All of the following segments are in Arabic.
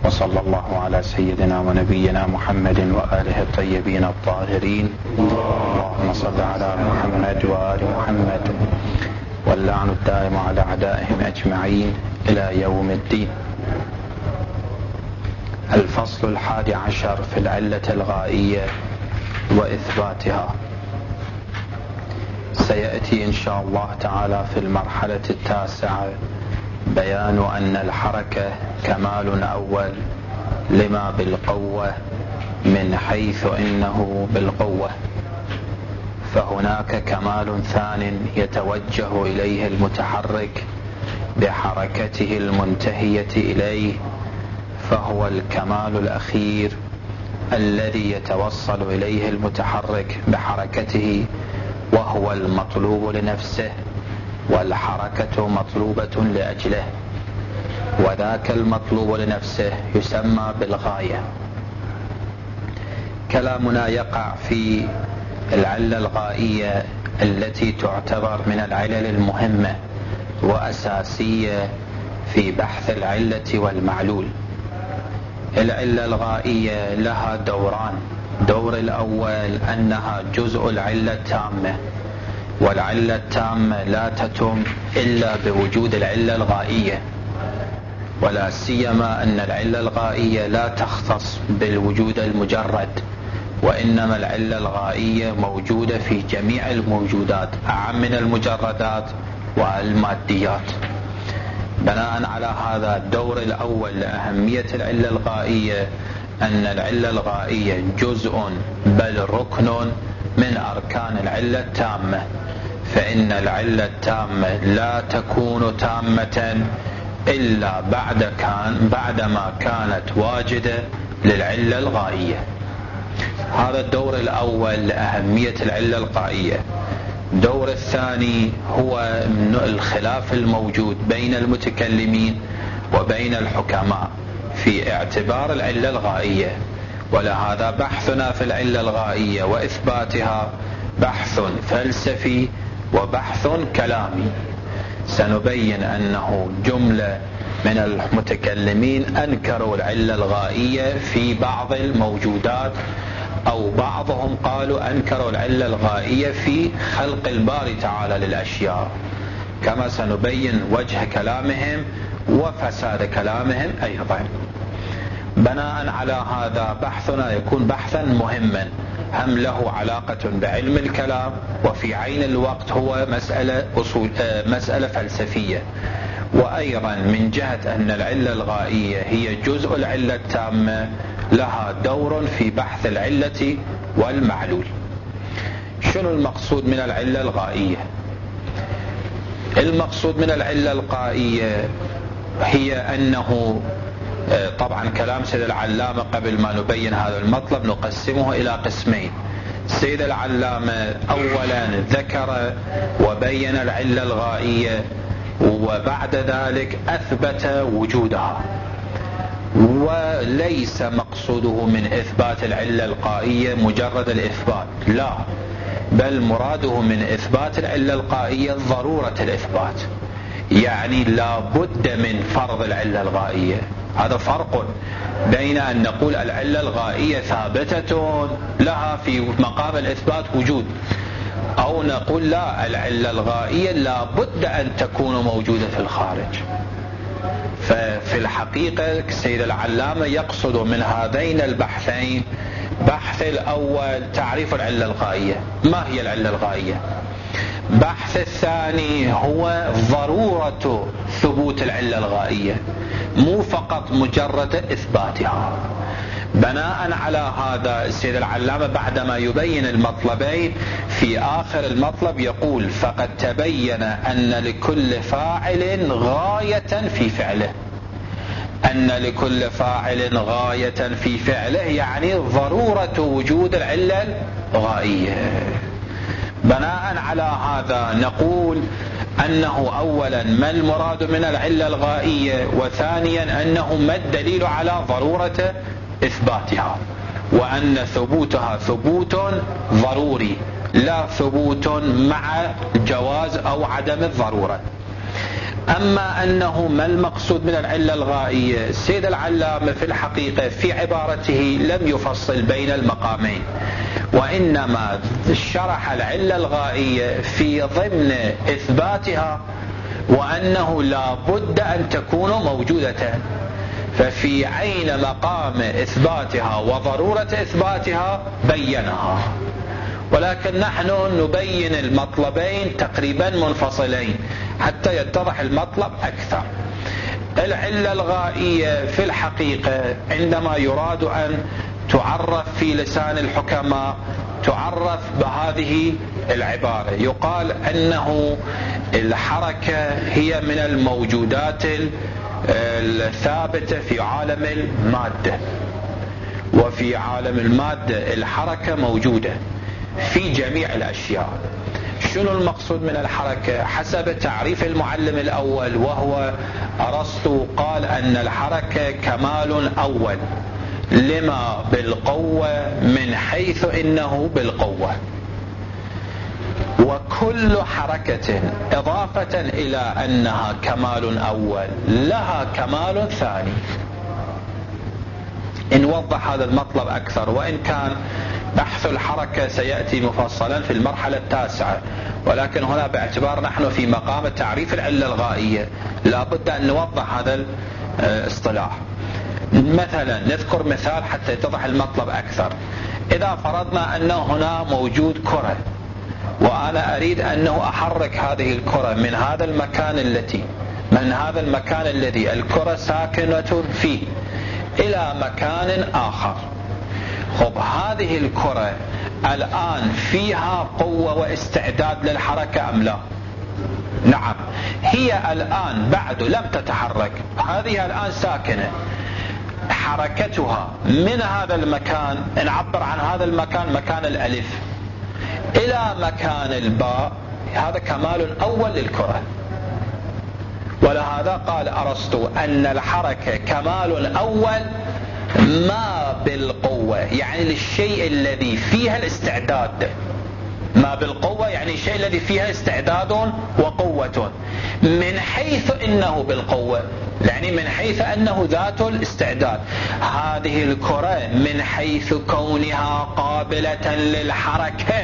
وصلى الله على سيدنا ونبينا محمد وآله الطيبين الطاهرين. اللهم صل على محمد وآل محمد، واللعن الدائم على أعدائهم أجمعين إلى يوم الدين. الفصل 11 في العلة الغائية وإثباتها. سيأتي إن شاء الله تعالى في المرحلة 9 بيان أن الحركة كمال أول لما بالقوة من حيث إنه بالقوة، فهناك كمال ثان يتوجه إليه المتحرك بحركته المنتهية إليه، فهو الكمال الأخير الذي يتوصل إليه المتحرك بحركته، وهو المطلوب لنفسه، والحركة مطلوبة لأجله، وذاك المطلوب لنفسه يسمى بالغاية. كلامنا يقع في العلة الغائية التي تعتبر من العلل المهمة وأساسية في بحث العلة والمعلول. العلة الغائية لها دوران. دور الأول أنها جزء العلة التامة، والعلة التامة لا تتم إلا بوجود العلة الغائية، ولا سيما أن العلة الغائية لا تختص بالوجود المجرد، وإنما العلة الغائية موجودة في جميع الموجودات، أعم من المجردات والماديات. بناء على هذا الدور الأول لأهمية العلة الغائية أن العلة الغائية جزء بل ركن من أركان العلة التامة، فإن العلة التامة لا تكون تامة إلا بعدما كانت واجدة للعلة الغائية. هذا الدور الأول لأهمية العلة الغائية. الدور الثاني هو الخلاف الموجود بين المتكلمين وبين الحكماء في اعتبار العلة الغائية، ولهذا بحثنا في العلة الغائية وإثباتها بحث فلسفي وبحث كلامي. سنبين أنه جملة من المتكلمين أنكروا العلة الغائية في بعض الموجودات، أو بعضهم قالوا أنكروا العلة الغائية في خلق الباري تعالى للأشياء، كما سنبين وجه كلامهم وفساد كلامهم أيضا. بناء على هذا بحثنا يكون بحثا مهما، هم له علاقة بعلم الكلام، وفي عين الوقت هو مسألة فلسفية، وأيضا من جهة أن العلة الغائية هي جزء العلة التامة لها دور في بحث العلة والمعلول. شنو المقصود من العلة الغائية؟ المقصود من العلة الغائية هي أنه طبعا كلام سيد العلامة قبل ما نبين هذا المطلب نقسمه إلى قسمين. سيد العلامة أولا ذكر وبين العلة الغائية، وبعد ذلك أثبت وجودها، وليس مقصوده من إثبات العلة الغائية مجرد الإثبات، لا، بل مراده من إثبات العلة الغائية ضرورة الإثبات، يعني لا بد من فرض العلة الغائية. هذا فرق بين أن نقول العلة الغائية ثابتة لها في مقام الإثبات وجود، أو نقول لا، العلة الغائية لا بد أن تكون موجودة في الخارج. ففي الحقيقة سيد العلامة يقصد من هذين البحثين بحث الأول تعريف العلة الغائية، ما هي العلة الغائية؟ بحث الثاني هو ضرورة ثبوت العلة الغائية، مو فقط مجرد إثباتها. بناء على هذا السيد العلامة بعدما يبين المطلبين في آخر المطلب يقول: فقد تبين أن لكل فاعل غاية في فعله. أن لكل فاعل غاية في فعله يعني ضرورة وجود العلة الغائية. بناء على هذا نقول أنه أولا ما المراد من العلة الغائية، وثانيا أنه ما الدليل على ضرورة إثباتها، وأن ثبوتها ثبوت ضروري لا ثبوت مع جواز أو عدم الضرورة. أما أنه ما المقصود من العلة الغائية، السيد العلامة في الحقيقة في عبارته لم يفصل بين المقامين، وإنما شرح العلة الغائية في ضمن إثباتها وأنه لا بد أن تكون موجودة، ففي عين مقام إثباتها وضرورة إثباتها بينها. ولكن نحن نبين المطلبين تقريبا منفصلين حتى يتضح المطلب أكثر. العلة الغائية في الحقيقة عندما يراد أن تعرف في لسان الحكماء تعرف بهذه العبارة، يقال أنه الحركة هي من الموجودات الثابتة في عالم المادة، وفي عالم المادة الحركة موجودة في جميع الأشياء. شنو المقصود من الحركة؟ حسب تعريف المعلم الأول وهو أرسطو قال أن الحركة كمال أول لما بالقوة من حيث إنه بالقوة، وكل حركة إضافة إلى أنها كمال أول لها كمال ثاني. نوضح هذا المطلب أكثر، وإن كان بحث الحركة سيأتي مفصلا في المرحلة التاسعة، ولكن هنا باعتبار نحن في مقام تعريف العلة الغائية لا بد أن نوضح هذا الاصطلاح. مثلا نذكر مثال حتى يتضح المطلب أكثر. إذا فرضنا أنه هنا موجود كرة، وأنا أريد أنه أحرك هذه الكرة من هذا المكان الذي الكرة ساكنة فيه إلى مكان آخر. خب هذه الكرة الآن فيها قوة واستعداد للحركة أم لا؟ نعم، هي الآن بعد لم تتحرك، هذه الآن ساكنة. حركتها من هذا المكان، نعبر عن هذا المكان مكان الألف، إلى مكان الباء، هذا كمال أول للكرة. ولهذا قال أرسطو أن الحركة كمال أول ما بالقوة، يعني للشيء الذي فيها الاستعداد. ما بالقوة يعني الشيء الذي فيها استعداد وقوة، من حيث إنه بالقوة يعني من حيث أنه ذات الاستعداد. هذه الكرة من حيث كونها قابلة للحركة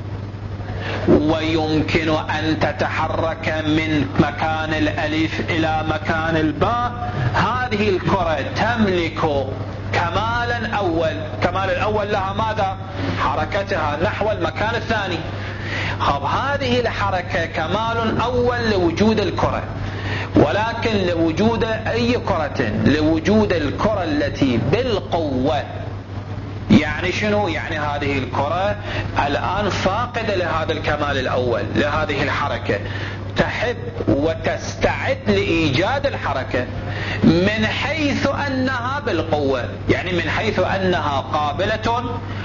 ويمكن أن تتحرك من مكان الألف إلى مكان الباء، هذه الكرة تملك كمالا أول. كمال الأول لها ماذا؟ حركتها نحو المكان الثاني. هذه الحركة كمال أول لوجود الكرة، ولكن لوجود أي كرة؟ لوجود الكرة التي بالقوة. يعني شنو؟ يعني هذه الكرة الآن فاقدة لهذا الكمال الأول، لهذه الحركة، تحب وتستعد لإيجاد الحركة من حيث أنها بالقوة، يعني من حيث أنها قابلة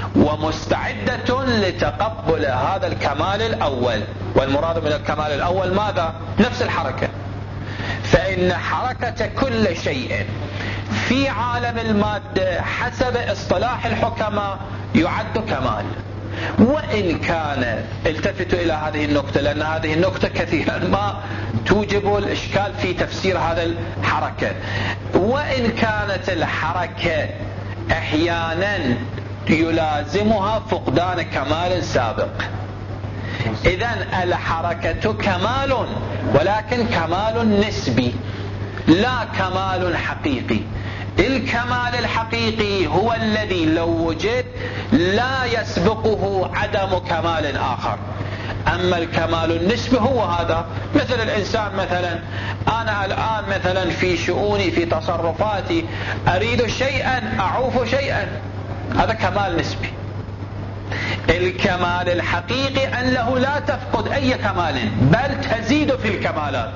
ومستعدة لتقبل هذا الكمال الأول. والمراد من الكمال الأول ماذا؟ نفس الحركة. فإن حركة كل شيء في عالم المادة حسب اصطلاح الحكماء يعد كمال، وإن كان، التفتوا إلى هذه النقطة لأن هذه النقطة كثيرا ما توجب الإشكال في تفسير هذا الحركة. وإن كانت الحركة أحيانا يلازمها فقدان كمال سابق، إذن الحركة كمال ولكن كمال نسبي لا كمال حقيقي. الكمال الحقيقي هو الذي لو وجد لا يسبقه عدم كمال آخر. أما الكمال النسبي هو هذا، مثل الإنسان مثلا، أنا الآن مثلا في شؤوني في تصرفاتي أريد شيئا أعوف شيئا، هذا كمال نسبي. الكمال الحقيقي أنه لا تفقد أي كمال بل تزيد في الكمالات.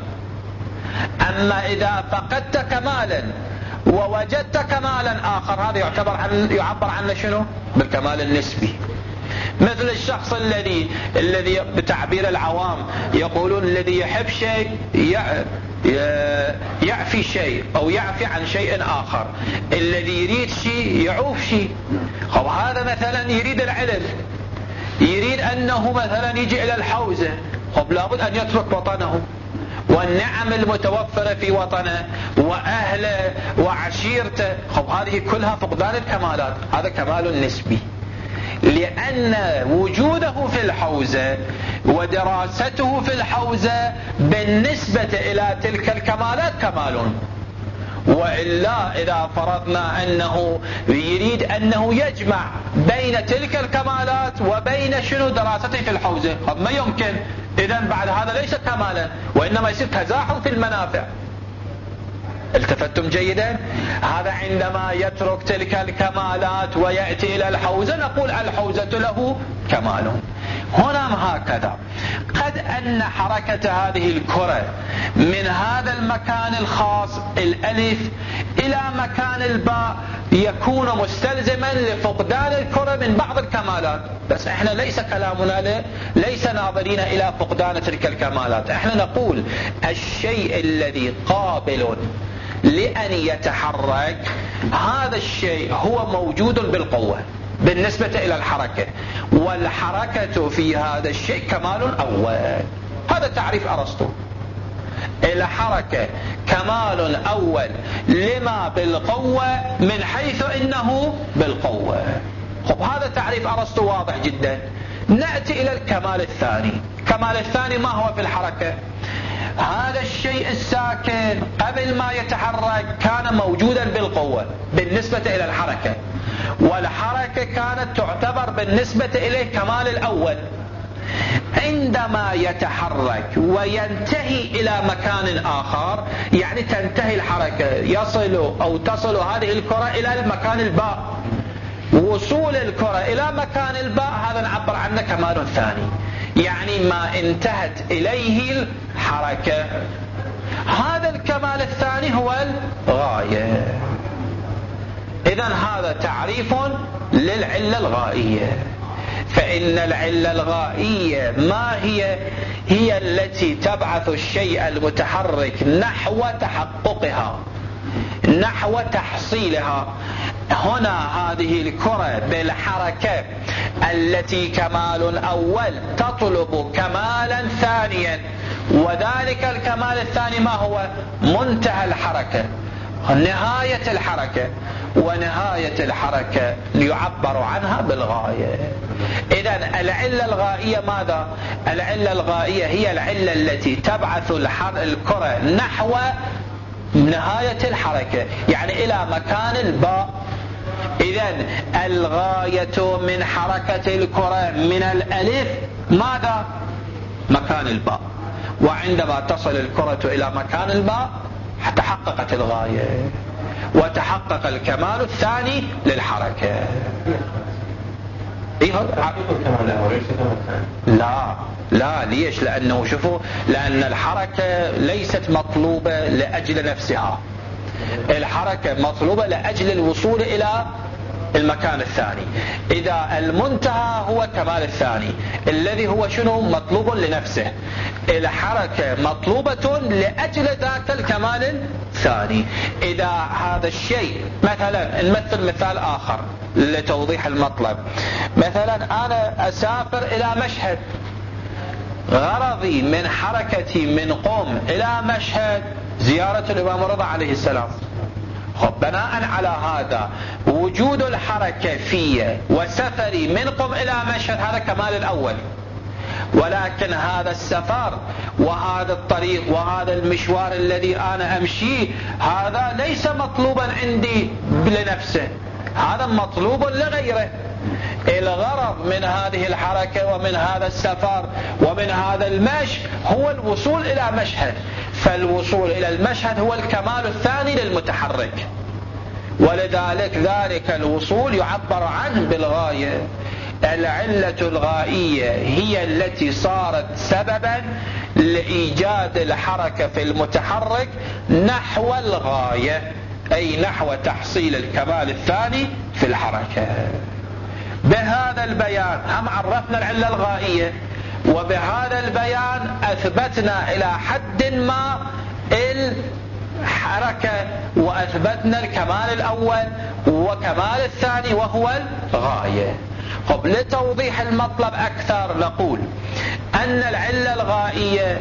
أما إذا فقدت كمالا ووجدت كمالا آخر، هذا يعبر عنه شنو؟ بالكمال النسبي. مثل الشخص الذي بتعبير العوام يقولون الذي يحب شيء يعفي شيء أو يعفي عن شيء آخر، الذي يريد شيء يعوف شيء. هذا مثلا يريد العلم، يريد أنه مثلا يجي إلى الحوزة، لابد أن يترك وطنه والنعم المتوفرة في وطنه وأهله وعشيرته، خب هذه كلها فقدان الكمالات، هذا كمال نسبي، لأن وجوده في الحوزة ودراسته في الحوزة بالنسبة إلى تلك الكمالات كمال. وإلا إذا فرضنا أنه يريد أنه يجمع بين تلك الكمالات وبين شنو دراسته في الحوزة، طب ما يمكن، إذن بعد هذا ليس كمالا وإنما يصير تزاحم في المنافع. التفتم جيدا؟ هذا عندما يترك تلك الكمالات ويأتي إلى الحوزة نقول الحوزة له كمال. هنا هكذا قد أن حركة هذه الكرة من هذا المكان الخاص الألف إلى مكان الباء يكون مستلزما لفقدان الكرة من بعض الكمالات، بس احنا ليس كلامنا ليس ناظرين إلى فقدان تلك الكمالات، احنا نقول الشيء الذي قابل لأن يتحرك هذا الشيء هو موجود بالقوة بالنسبة إلى الحركة، والحركة في هذا الشيء كمال أول. هذا تعريف أرسطو، الحركة كمال أول لما بالقوة من حيث إنه بالقوة. خب هذا تعريف أرسطو واضح جدا. نأتي إلى الكمال الثاني. الكمال الثاني ما هو في الحركة؟ هذا الشيء الساكن قبل ما يتحرك كان موجودا بالقوة بالنسبة إلى الحركة، والحركة كانت تعتبر بالنسبة إليه كمال الأول. عندما يتحرك وينتهي إلى مكان آخر، يعني تنتهي الحركة، يصل أو تصل هذه الكرة إلى المكان الباء، وصول الكرة إلى مكان الباء هذا نعبر عنه كمال ثاني، يعني ما انتهت إليه الحركة. هذا الكمال الثاني هو الغاية. إذن هذا تعريف للعلة الغائية. فإن العلة الغائية ما هي؟ هي التي تبعث الشيء المتحرك نحو تحققها، نحو تحصيلها. هنا هذه الكرة بالحركة التي كمال أول تطلب كمالا ثانيا، وذلك الكمال الثاني ما هو؟ منتهى الحركة، نهاية الحركة، ونهاية الحركة يعبر عنها بالغاية. إذن العلة الغائية ماذا؟ العلة الغائية هي العلة التي تبعث الكرة نحو نهاية الحركة، يعني إلى مكان الباء. إذن الغاية من حركة الكرة من الألف ماذا؟ مكان الباء، وعندما تصل الكرة إلى مكان الباء تحققت الغاية وتحقق الكمال الثاني للحركة. لا ليش؟ لأنه شوفوا، لأن الحركة ليست مطلوبة لأجل نفسها، الحركة مطلوبة لأجل الوصول إلى المكان الثاني. إذا المنتهى هو كمال الثاني الذي هو شنو؟ مطلوب لنفسه، الحركة مطلوبة لأجل ذاك الكمال الثاني. إذا هذا الشيء مثلا نمثل مثال آخر لتوضيح المطلب، مثلا أنا أسافر إلى مشهد، غرضي من حركتي من قم إلى مشهد زيارة الإمام الرضا عليه السلام. خب بناء على هذا وجود الحركة في وسفري من قم إلى مشهد هذا كمال الأول، ولكن هذا السفر وهذا الطريق وهذا المشوار الذي أنا أمشيه هذا ليس مطلوبا عندي لنفسه، هذا مطلوب لغيره. الغرض من هذه الحركة ومن هذا السفر ومن هذا المشي هو الوصول إلى مشهد، فالوصول إلى المشهد هو الكمال الثاني للمتحرك، ولذلك ذلك الوصول يعبر عنه بالغاية. العلة الغائية هي التي صارت سببا لإيجاد الحركة في المتحرك نحو الغاية، أي نحو تحصيل الكمال الثاني في الحركة. بهذا البيان هم عرفنا العلة الغائية، وبهذا البيان أثبتنا إلى حد ما الحركة، وأثبتنا الكمال الأول وكمال الثاني وهو الغاية. قبل توضيح المطلب أكثر نقول أن العلة الغائية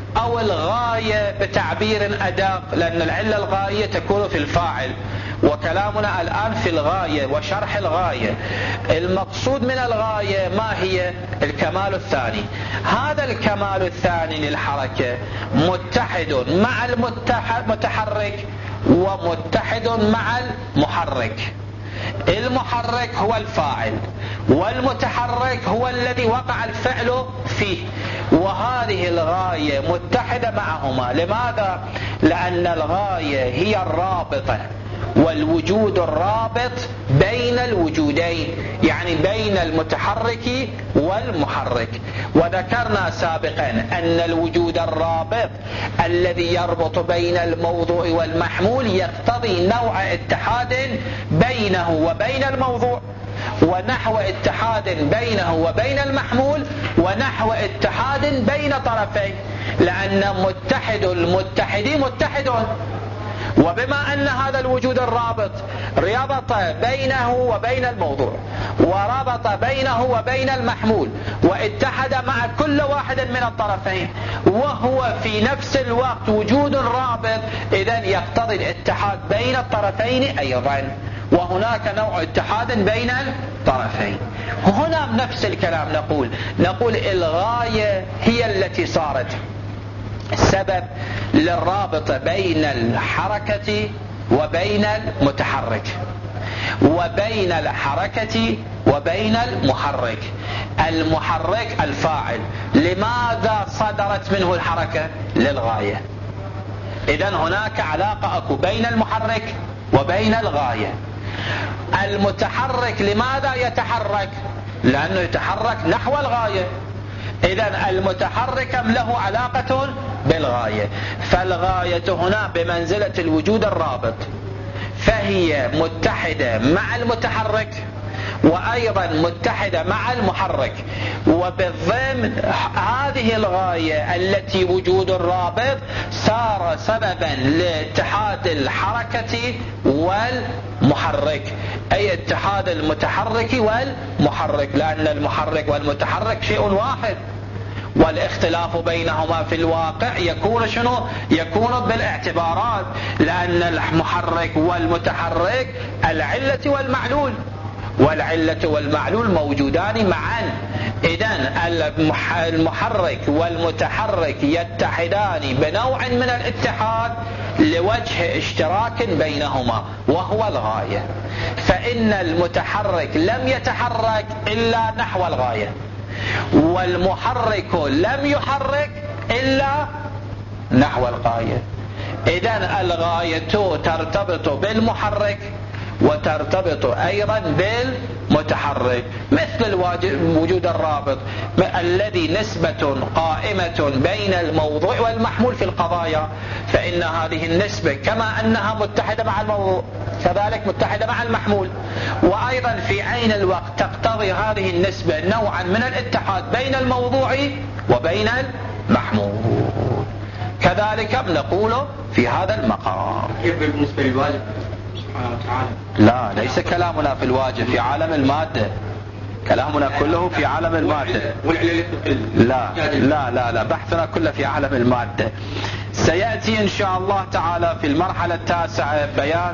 أو الغاية بتعبير أدق، لأن العلة الغائية تكون في الفاعل، وكلامنا الآن في الغاية وشرح الغاية. المقصود من الغاية ما هي؟ الكمال الثاني. هذا الكمال الثاني للحركة متحد مع المتحرك ومتحد مع المحرك. المحرك هو الفاعل والمتحرك هو الذي وقع الفعل فيه، وهذه الغاية متحدة معهما. لماذا؟ لأن الغاية هي الرابطة والوجود الرابط بين الوجودين، يعني بين المتحرك والمحرك. وذكرنا سابقا أن الوجود الرابط الذي يربط بين الموضوع والمحمول يقتضي نوع اتحاد بينه وبين الموضوع، ونحو اتحاد بينه وبين المحمول، ونحو اتحاد بين طرفين، لأن متحد المتحدين متحدون. وبما أن هذا الوجود الرابط ربط بينه وبين الموضوع وربط بينه وبين المحمول واتحد مع كل واحد من الطرفين، وهو في نفس الوقت وجود رابط، إذن يقتضي الاتحاد بين الطرفين أيضا، وهناك نوع اتحاد بين الطرفين. هنا نفس الكلام نقول الغاية هي التي صارت سبب للرابط بين الحركة وبين المتحرك، وبين الحركة وبين المحرك. المحرك الفاعل، لماذا صدرت منه الحركة؟ للغاية. إذن هناك علاقة أكو بين المحرك وبين الغاية. المتحرك لماذا يتحرك؟ لأنه يتحرك نحو الغاية. إذن المتحرك له علاقة بالغاية، فالغاية هنا بمنزلة الوجود الرابط، فهي متحدة مع المتحرك وأيضا متحدة مع المحرك. وبالضمن هذه الغاية التي وجود الرابط صار سببا لاتحاد الحركة والمحرك، أي اتحاد المتحرك والمحرك، لأن المحرك والمتحرك شيء واحد، والاختلاف بينهما في الواقع يكون شنو؟ يكون بالاعتبارات، لأن المحرك والمتحرك العلة والمعلول، والعلة والمعلول موجودان معا. إذن المحرك والمتحرك يتحدان بنوع من الاتحاد لوجه اشتراك بينهما وهو الغاية. فإن المتحرك لم يتحرك إلا نحو الغاية، والمحرك لم يحرك إلا نحو الغاية. إذن الغاية ترتبط بالمحرك وترتبط أيضا بالمتحرك، مثل وجود الرابط الذي نسبة قائمة بين الموضوع والمحمول في القضايا، فإن هذه النسبة كما أنها متحدة مع الموضوع كذلك متحدة مع المحمول، وأيضا في عين الوقت تقتضي هذه النسبة نوعا من الاتحاد بين الموضوع وبين المحمول. كذلك نقول في هذا المقام. بالنسبة للواجب سبحانه وتعالى، لا، ليس كلامنا في الواجب، في عالم المادة، كلامنا كله في عالم المادة. لا لا لا لا، بحثنا كله في عالم المادة. سيأتي إن شاء الله تعالى في المرحلة التاسعة بيان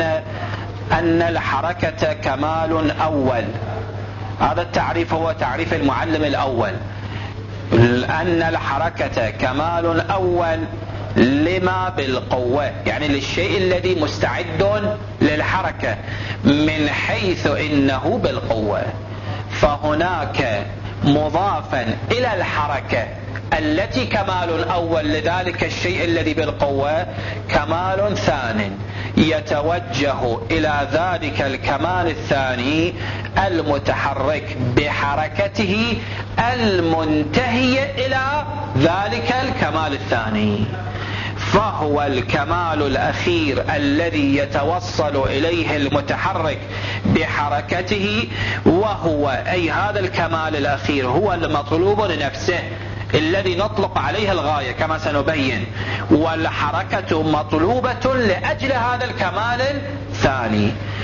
أن الحركة كمال أول. هذا التعريف هو تعريف المعلم الأول، أن الحركة كمال أول لما بالقوة، يعني للشيء الذي مستعد للحركة من حيث إنه بالقوة. فهناك مضافا إلى الحركة التي كمال أول لذلك الشيء الذي بالقوة كمال ثان يتوجه إلى ذلك الكمال الثاني المتحرك بحركته المنتهية إلى ذلك الكمال الثاني، فهو الكمال الأخير الذي يتوصل إليه المتحرك بحركته، وهو أي هذا الكمال الأخير هو المطلوب لنفسه الذي نطلق عليه الغاية كما سنبين، والحركة مطلوبة لأجل هذا الكمال الثاني.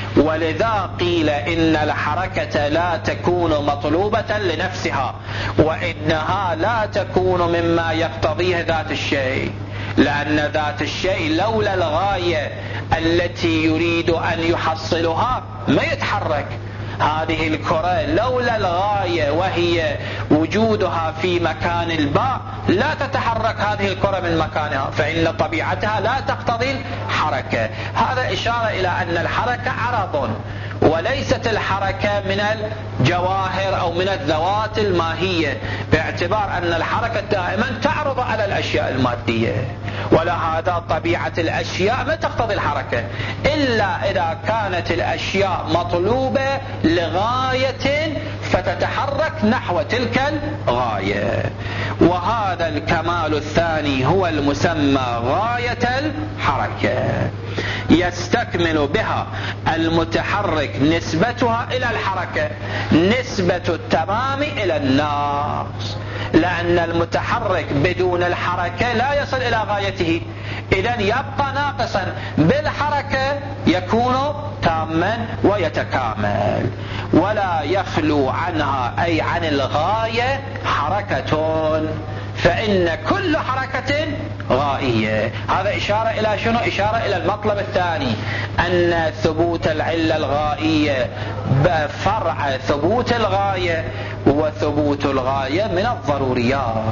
ولذا قيل إن الحركة لا تكون مطلوبة لنفسها، وإنها لا تكون مما يقتضيه ذات الشيء، لأن ذات الشيء لولا الغاية التي يريد أن يحصلها ما يتحرك. هذه الكرة لولا الغاية وهي وجودها في مكان الباء لا تتحرك هذه الكرة من مكانها، فإن طبيعتها لا تقتضي الحركة. هذا إشارة إلى أن الحركة عرض، وليست الحركة من الجواهر أو من الذوات الماهية، باعتبار أن الحركة دائما تعرض على الأشياء المادية، ولهذا طبيعة الأشياء ما تقتضي الحركة إلا إذا كانت الأشياء مطلوبة لغاية فتتحرك نحو تلك الغاية. وهذا الكمال الثاني هو المسمى غاية الحركة، يستكمل بها المتحرك نسبتها إلى الحركة نسبة التمام إلى الناقص، لأن المتحرك بدون الحركة لا يصل إلى غايته، إذن يبقى ناقصا، بالحركة يكون تاما ويتكامل. ولا يخلو عنها أي عن الغاية حركة، فإن كل حركة غائية. هذا إشارة إلى شنو؟ إشارة إلى المطلب الثاني، أن ثبوت العلة الغائية بفرع ثبوت الغاية، وثبوت الغاية من الضروريات.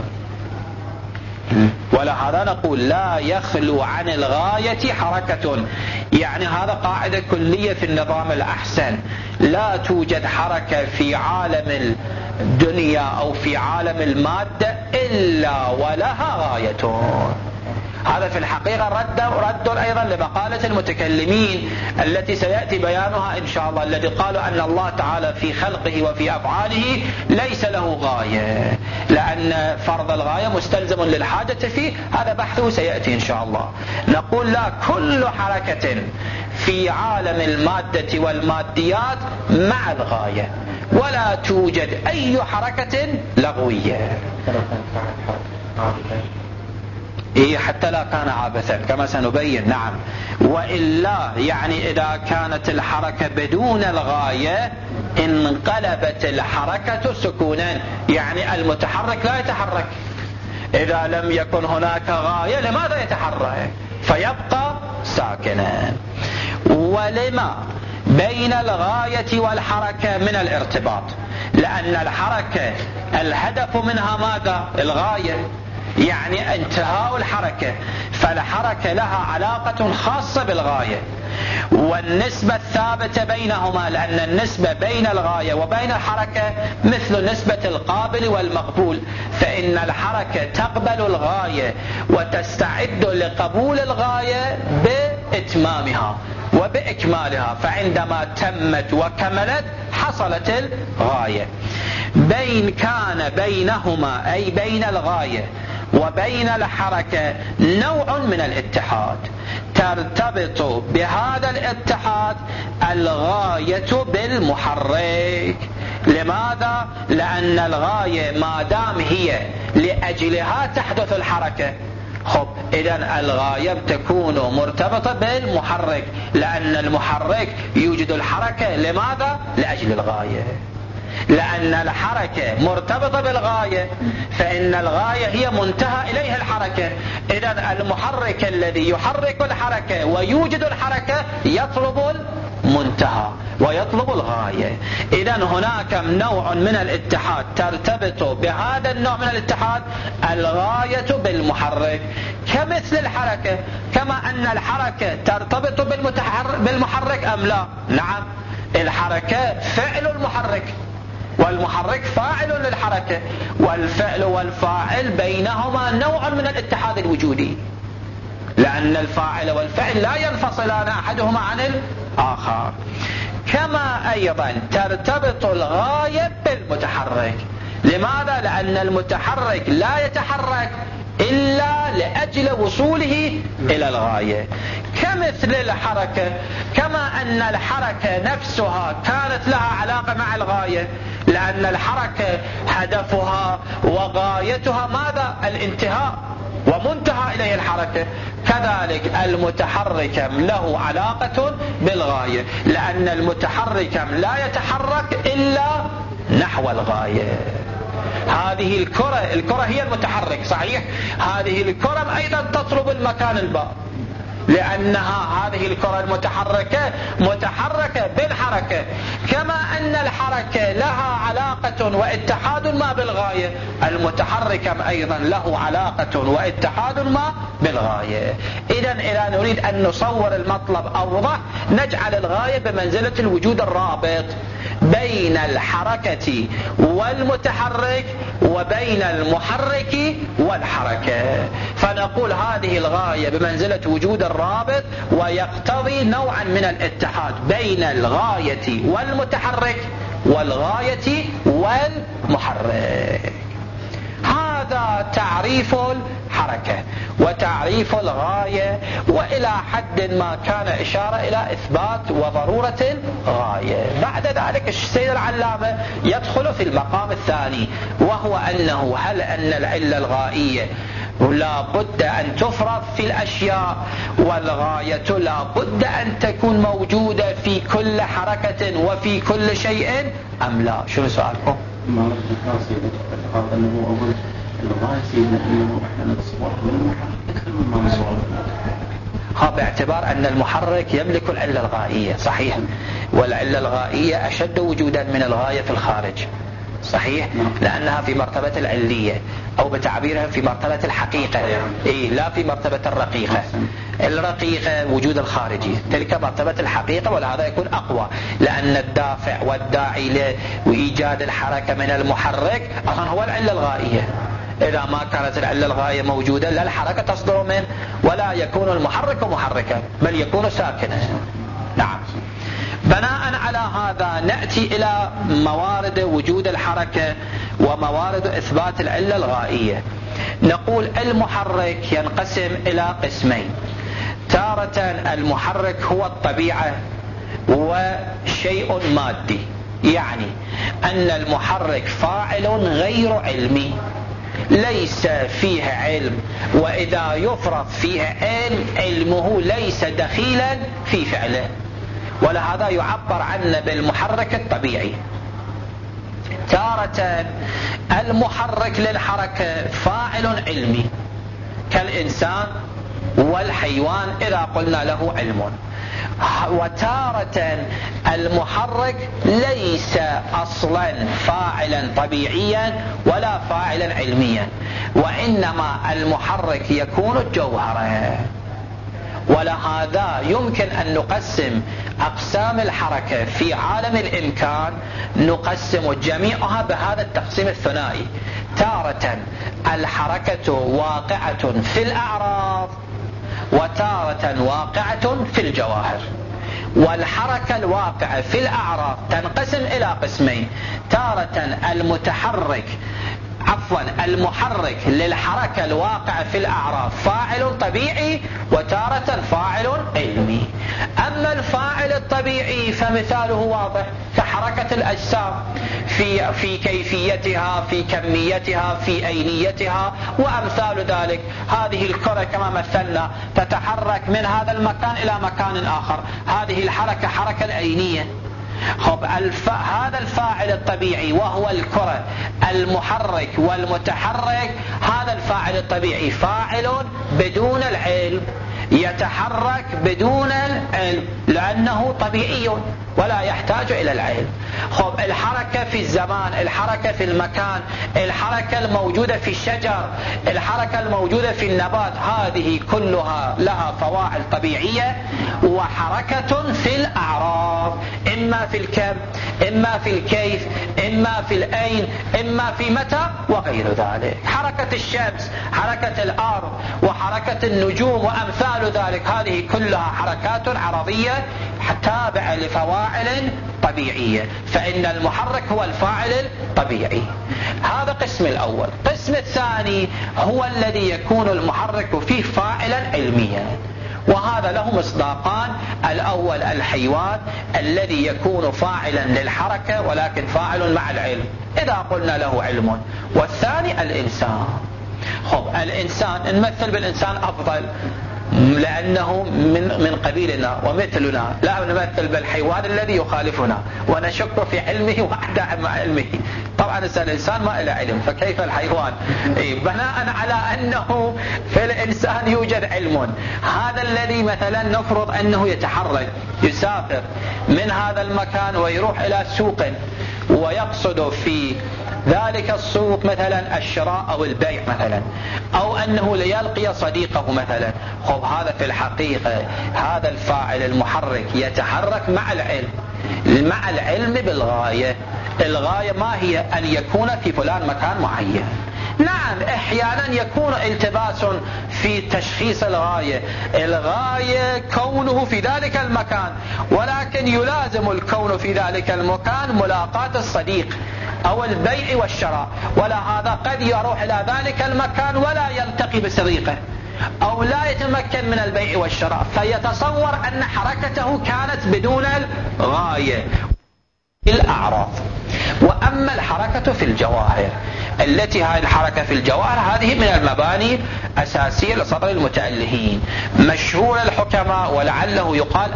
ولهذا نقول لا يخلو عن الغاية حركة، يعني هذا قاعدة كلية في النظام الأحسن، لا توجد حركة في عالم الدنيا أو في عالم المادة إلا ولها غاية. هذا في الحقيقة رد أيضا لمقالة المتكلمين التي سيأتي بيانها إن شاء الله، الذي قالوا أن الله تعالى في خلقه وفي أفعاله ليس له غاية، لأن فرض الغاية مستلزم للحاجة فيه، هذا بحثه سيأتي إن شاء الله. نقول لا، كل حركة في عالم المادة والماديات مع الغاية، ولا توجد أي حركة لغوية. حتى لا كان عابثا كما سنبين. نعم، وإلا يعني إذا كانت الحركة بدون الغاية انقلبت الحركة سكونا، يعني المتحرك لا يتحرك. إذا لم يكن هناك غاية لماذا يتحرك؟ فيبقى ساكنا. ولما بين الغاية والحركة من الارتباط، لأن الحركة الهدف منها ماذا؟ الغاية، يعني انتهاء الحركة، فالحركة لها علاقة خاصة بالغاية. والنسبة الثابتة بينهما، لأن النسبة بين الغاية وبين الحركة مثل نسبة القابل والمقبول، فإن الحركة تقبل الغاية وتستعد لقبول الغاية بإتمامها وبإكمالها، فعندما تمت وكملت حصلت الغاية. كان بينهما أي بين الغاية وبين الحركة نوع من الاتحاد، ترتبط بهذا الاتحاد الغاية بالمحرك. لماذا؟ لأن الغاية ما دام هي لأجلها تحدث الحركة، إذن الغاية تكون مرتبطة بالمحرك، لأن المحرك يوجد الحركة لماذا؟ لأجل الغاية. لأن الحركة مرتبطة بالغاية، فإن الغاية هي منتهى إليها الحركة، إذن المحرك الذي يحرك الحركة ويوجد الحركة يطلب المنتهى ويطلب الغاية. إذن هناك نوع من الاتحاد ترتبط بهذا النوع من الاتحاد الغاية بالمحرك، كمثل الحركة، كما أن الحركة ترتبط بالمحرك أم لا؟ نعم، الحركة فعل المحرك، والمحرك فاعل للحركة، والفعل والفاعل بينهما نوع من الاتحاد الوجودي، لأن الفاعل والفعل لا ينفصلان أحدهما عن الآخر. كما أيضا ترتبط الغاية بالمتحرك. لماذا؟ لأن المتحرك لا يتحرك إلا لأجل وصوله إلى الغاية، كمثل الحركة، كما أن الحركة نفسها كانت لها علاقة مع الغاية، لأن الحركة هدفها وغايتها ماذا؟ الانتهاء، ومنتهى إليه الحركة، كذلك المتحرك له علاقة بالغاية، لأن المتحرك لا يتحرك إلا نحو الغاية. هذه الكرة هي المتحرك صحيح، هذه الكرة أيضا تطلب المكان الباء، لأنها هذه الكرة المتحركة متحركة بالحركة، كما أن الحركة لها علاقة واتحاد ما بالغاية، المتحرك أيضا له علاقة واتحاد ما بالغاية. إذا نريد أن نصور المطلب أوضح، نجعل الغاية بمنزلة الوجود الرابط بين الحركة والمتحرك وبين المحرك والحركة، فنقول هذه الغاية بمنزلة وجود الرابط، ويقتضي نوعا من الاتحاد بين الغاية والمتحرك والغاية والمحرك. هذا تعريف الحركة وتعريف الغاية، وإلى حد ما كان إشارة إلى إثبات وضرورة الغاية. بعد ذلك السيد العلامة يدخل في المقام الثاني، وهو أنه هل أن العلة الغائية لا بد أن تفرض في الأشياء، والغاية لا بد أن تكون موجودة في كل حركة وفي كل شيء أم لا؟ شنو سؤالكم؟ ما رأيك سيدنا اعتقاد أنه أول الغاية سيدنا أنه إحنا نتصور بالمحرك أكثر مما نصور باعتبار أن المحرك يملك العلة الغائية صحيح، والعلة الغائية أشد وجودا من الغاية في الخارج صحيح، لأنها في مرتبة العلية، أو بتعبيرها في مرتبة الحقيقة، لا في مرتبة الرقيقة. الرقيقة وجود الخارجي، تلك مرتبة الحقيقة، ولهذا يكون أقوى، لأن الدافع والداعي لإيجاد الحركة من المحرك أصلا هو العلة الغائية. إذا ما كانت العلة الغائية موجودة لا الحركة تصدر منه، ولا يكون المحرك محركا بل يكون ساكنا. نعم. بناء على هذا نأتي إلى موارد وجود الحركة وموارد إثبات العلة الغائية. نقول المحرك ينقسم إلى قسمين، تارة المحرك هو الطبيعة وشيء مادي، يعني أن المحرك فاعل غير علمي ليس فيه علم، وإذا يفرض فيه علم علمه ليس دخيلا في فعله، ولهذا يعبر عنه بالمحرك الطبيعي. تارة المحرك للحركة فاعل علمي كالإنسان والحيوان إذا قلنا له علم، وتارة المحرك ليس أصلا فاعلا طبيعيا ولا فاعلا علميا، وإنما المحرك يكون الجوهرة. ولهذا يمكن أن نقسم أقسام الحركة في عالم الإمكان، نقسم جميعها بهذا التقسيم الثنائي، تارة الحركة واقعة في الأعراض، وتارة واقعة في الجواهر. والحركة الواقعة في الأعراض تنقسم إلى قسمين، تارة المحرك للحركة الواقعة في الأعراض فاعل طبيعي، وتارة فاعل علمي. أما الفاعل الطبيعي فمثاله واضح كحركة الأجسام في كيفيتها، في كميتها، في أينيتها وأمثال ذلك. هذه الكرة كما مثلنا تتحرك من هذا المكان إلى مكان آخر، هذه الحركة حركة الأينية. هذا الفاعل الطبيعي وهو الكرة، المحرك والمتحرك، هذا الفاعل الطبيعي فاعل بدون العلم، يتحرك بدون العلم لأنه طبيعي ولا يحتاج إلى العلم. الحركة في الزمان، الحركة في المكان، الحركة الموجودة في الشجر، الحركة الموجودة في النبات، هذه كلها لها فواعل طبيعية وحركة في الأعراض، إما في الكم، إما في الكيف، إما في الأين، إما في متى وغير ذلك. حركة الشمس، حركة الأرض، وحركة النجوم وأمثال ذلك، هذه كلها حركات عرضية تابعة لفواعل طبيعية، فإن المحرك هو الفاعل الطبيعي. هذا قسم الأول. قسم الثاني هو الذي يكون المحرك فيه فاعلا علميا، وهذا له مصداقان. الأول الحيوان الذي يكون فاعلا للحركة ولكن فاعل مع العلم إذا قلنا له علم، والثاني الإنسان. خب الإنسان نمثل بالإنسان أفضل لأنه من قبيلنا ومثلنا، لا نمثل بالحيوان الذي يخالفنا ونشك في علمه وأحدى مع علمه. طبعا الإنسان ما له علم، فكيف الحيوان؟ بناء على أنه في الإنسان يوجد علم. هذا الذي مثلا نفرض أنه يتحرك يسافر من هذا المكان ويروح إلى سوق ويقصد في ذلك السوق مثلا الشراء أو البيع مثلا، أو أنه ليلقي صديقه مثلا. خب هذا في الحقيقة هذا الفاعل المحرك يتحرك مع العلم بالغاية. الغاية ما هي؟ أن يكون في فلان مكان معين. نعم احيانا يكون التباس في تشخيص الغاية كونه في ذلك المكان، ولكن يلازم الكون في ذلك المكان ملاقاة الصديق أو البيع والشراء، ولا هذا قد يروح إلى ذلك المكان ولا يلتقي بصديقه أو لا يتمكن من البيع والشراء، فيتصور أن حركته كانت بدون الغاية الأعراض. وأما الحركة في الجواهر التي هذه الحركة في الجواهر هذه من المباني أساسية لصدر المتألهين. مشهور الحكماء ولعله يقال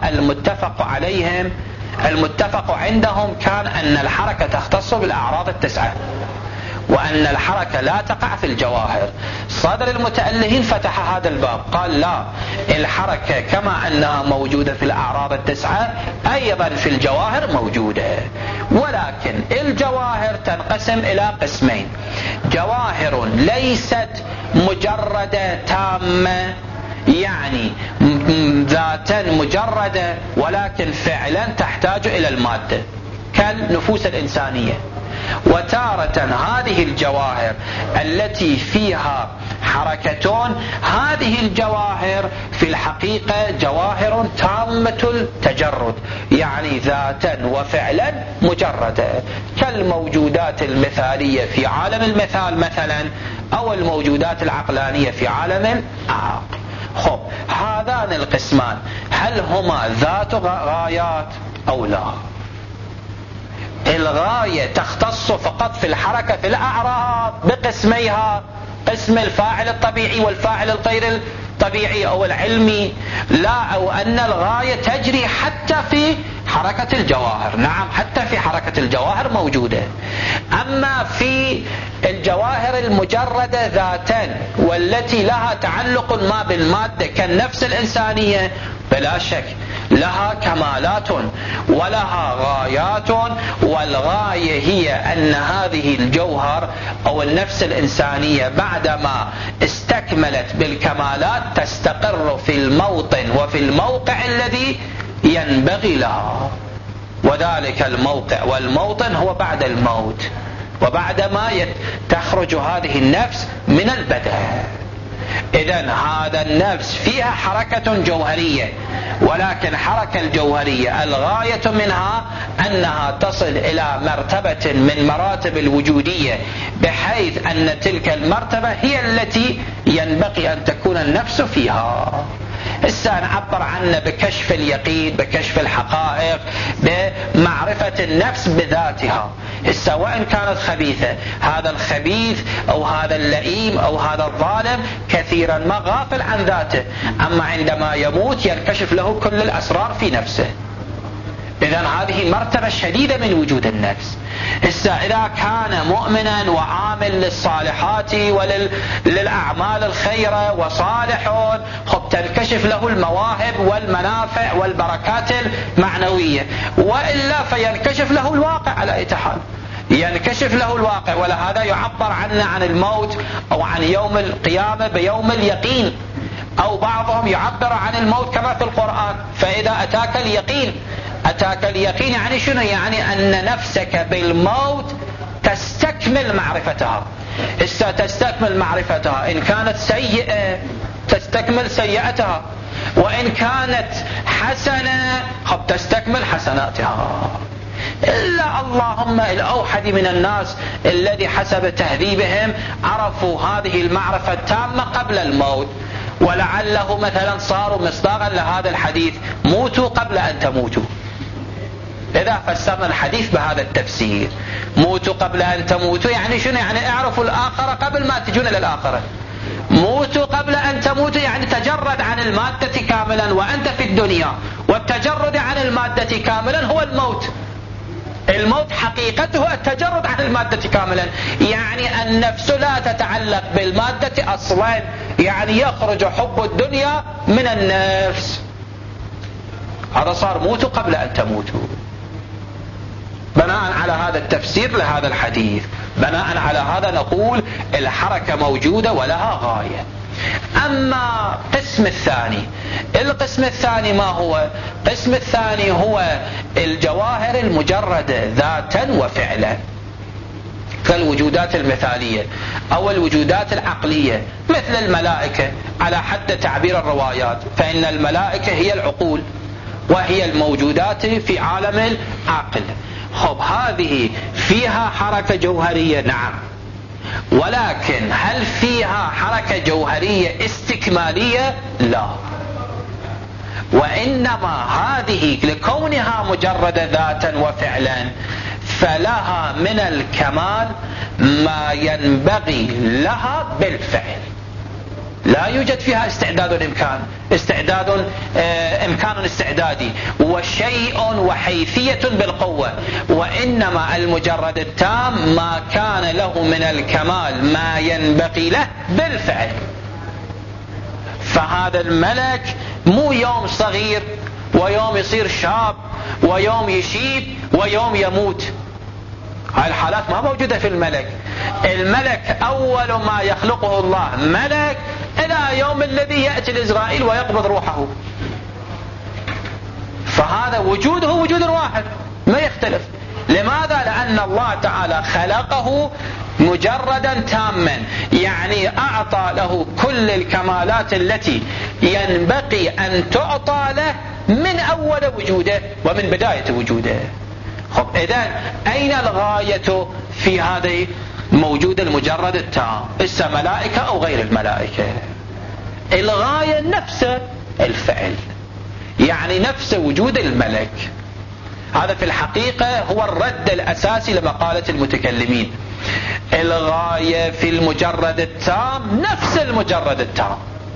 المتفق عندهم كان أن الحركة تختص بالأعراض التسعة، وأن الحركة لا تقع في الجواهر. صدر المتألهين فتح هذا الباب، قال لا، الحركة كما أنها موجودة في الأعراض التسعة أيضا في الجواهر موجودة. ولكن الجواهر تنقسم إلى قسمين: جواهر ليست مجردة تامة، يعني ذاتا مجردة، ولكن فعلا تحتاج إلى المادة كالنفوس الإنسانية. وتارة هذه الجواهر التي فيها حركتون، هذه الجواهر في الحقيقة جواهر تامة التجرد، يعني ذاتا وفعلا مجردة، كالموجودات المثالية في عالم المثال مثلا، أو الموجودات العقلانية في عالم العقل. خب هذان القسمان هل هما ذات غايات أو لا؟ الغاية تختص فقط في الحركة في الأعراض بقسميها، قسم الفاعل الطبيعي والفاعل الغير الطبيعي أو العلمي، لا، أو أن الغاية تجري حتى في حركة الجواهر. نعم حتى في حركة الجواهر موجودة. أما في الجواهر المجردة ذاتا والتي لها تعلق ما بالمادة كالنفس الإنسانية، بلا شك لها كمالات ولها غايات، والغاية هي أن هذه الجوهر أو النفس الإنسانية بعدما استكملت بالكمالات تستقر في الموطن وفي الموقع الذي ينبغي لها، وذلك الموقع والموطن هو بعد الموت، وبعدما تخرج هذه النفس من البدن. إذن هذا النفس فيها حركة جوهرية، ولكن حركة الجوهرية الغاية منها أنها تصل إلى مرتبة من مراتب الوجودية، بحيث أن تلك المرتبة هي التي ينبغي أن تكون النفس فيها. هسه نعبر عنه بكشف اليقين، بكشف الحقائق، بمعرفة النفس بذاتها. هسه وإن كانت خبيثة، هذا الخبيث أو هذا اللئيم أو هذا الظالم كثيرا ما غافل عن ذاته، أما عندما يموت ينكشف له كل الأسرار في نفسه. إذن هذه مرتبة شديدة من وجود النفس. هسه إذا كان مؤمنا وعامل للصالحات وللأعمال الخيرة وصالح، خب تنكشف له المواهب والمنافع والبركات المعنوية، وإلا فينكشف له الواقع على أي حال، ينكشف له الواقع. ولهذا يعبر عنه عن الموت أو عن يوم القيامة بيوم اليقين، أو بعضهم يعبر عن الموت كما في القرآن: فإذا أتاك اليقين. أتاك اليقين يعني شنو؟ يعني أن نفسك بالموت تستكمل معرفتها. تستكمل معرفتها، إن كانت سيئة تستكمل سيئتها، وإن كانت حسنة خب تستكمل حسناتها. إلا اللهم الأوحد من الناس الذي حسب تهذيبهم عرفوا هذه المعرفة التامة قبل الموت، ولعله مثلا صاروا مصداقا لهذا الحديث: موتوا قبل أن تموتوا. إذا فسرنا الحديث بهذا التفسير، موتوا قبل أن تموتوا، يعني شنو؟ يعني اعرفوا الآخرة قبل ما تجون إلى الآخرة. موتوا قبل أن تموتوا، يعني تجرد عن المادة كاملا وأنت في الدنيا، والتجرد عن المادة كاملا هو الموت. الموت حقيقته التجرد عن المادة كاملا، يعني النفس لا تتعلق بالمادة أصلا، يعني يخرج حب الدنيا من النفس. هذا صار موتوا قبل أن تموتوا. بناء على هذا التفسير لهذا الحديث، بناء على هذا نقول الحركة موجودة ولها غاية. أما القسم الثاني ما هو؟ القسم الثاني هو الجواهر المجردة ذاتا وفعلا، كالوجودات المثالية أو الوجودات العقلية، مثل الملائكة على حد تعبير الروايات، فإن الملائكة هي العقول وهي الموجودات في عالم العقل. هذه فيها حركة جوهرية، نعم، ولكن هل فيها حركة جوهرية استكمالية؟ لا، وإنما هذه لكونها مجرد ذاتا وفعلا فلها من الكمال ما ينبغي لها بالفعل. لا يوجد فيها إمكان استعدادي وشيء وحيثية بالقوة، وإنما المجرد التام ما كان له من الكمال ما ينبغي له بالفعل. فهذا الملك مو يوم صغير ويوم يصير شاب ويوم يشيب ويوم يموت، هاي الحالات ما موجودة في الملك. الملك أول ما يخلقه الله ملك إلى يوم الذي يأتي الإزرائيل ويقبض روحه، فهذا وجوده وجود واحد ما يختلف. لماذا؟ لأن الله تعالى خلقه مجردا تاما، يعني أعطى له كل الكمالات التي ينبغي أن تعطى له من أول وجوده ومن بداية وجوده. إذن أين الغاية في هذه موجود المجرد التام؟ إسا ملائكة أو غير الملائكة، الغاية نفس الفعل، يعني نفس وجود الملك. هذا في الحقيقة هو الرد الأساسي لمقالة المتكلمين. الغاية في المجرد التام نفس المجرد التام،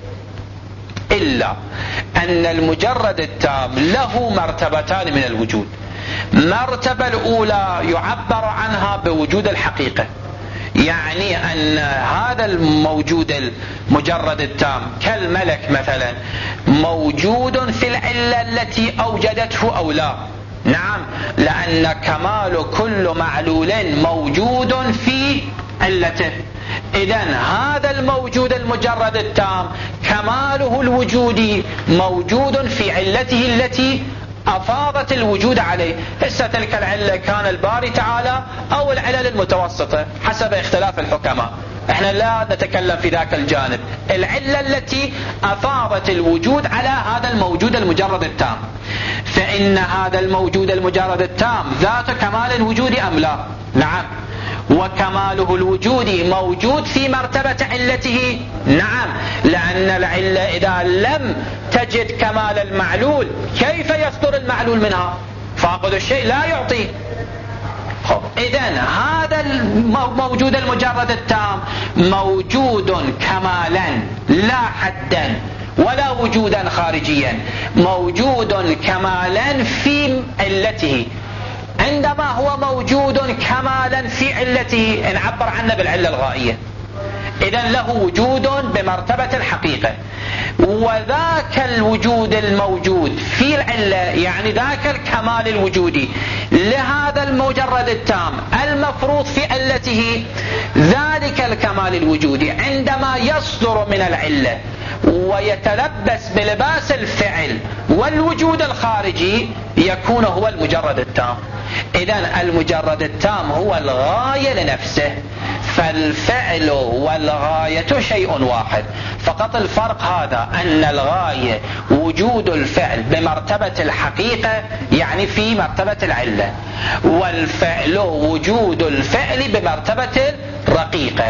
إلا أن المجرد التام له مرتبتان من الوجود. مرتبة الأولى يعبر عنها بوجود الحقيقة، يعني أن هذا الموجود المجرد التام كالملك مثلا موجود في العلة التي أوجدته أو لا، نعم، لأن كمال كل معلول موجود في علته. إذن هذا الموجود المجرد التام كماله الوجودي موجود في علته التي أفاضت الوجود عليه. هسه تلك العلة كان الباري تعالى أو العلل المتوسطة حسب اختلاف الحكماء، احنا لا نتكلم في ذاك الجانب. العلة التي أفاضت الوجود على هذا الموجود المجرد التام، فإن هذا الموجود المجرد التام ذات كمال الوجود أم لا؟ نعم، وكماله الوجودي موجود في مرتبة علته، نعم، لأن العلة إذا لم تجد كمال المعلول كيف يصدر المعلول منها؟ فاقد الشيء لا يعطي. إذن هذا الموجود المجرد التام موجود كمالا لا حدا ولا وجودا خارجيا، موجود كمالا في علته. عندما هو موجود كمالا في علته نعبر عنه بالعلة الغائية، إذن له وجود بمرتبة الحقيقة. وذاك الوجود الموجود في العلة يعني ذاك الكمال الوجودي لهذا المجرد التام المفروض في علته، ذلك الكمال الوجودي عندما يصدر من العلة ويتلبس بلباس الفعل والوجود الخارجي يكون هو المجرد التام. إذن المجرد التام هو الغاية لنفسه، فالفعل والغاية شيء واحد، فقط الفرق هذا أن الغاية وجود الفعل بمرتبة الحقيقة يعني في مرتبة العلة، والفعل وجود الفعل بمرتبة الرقيقة.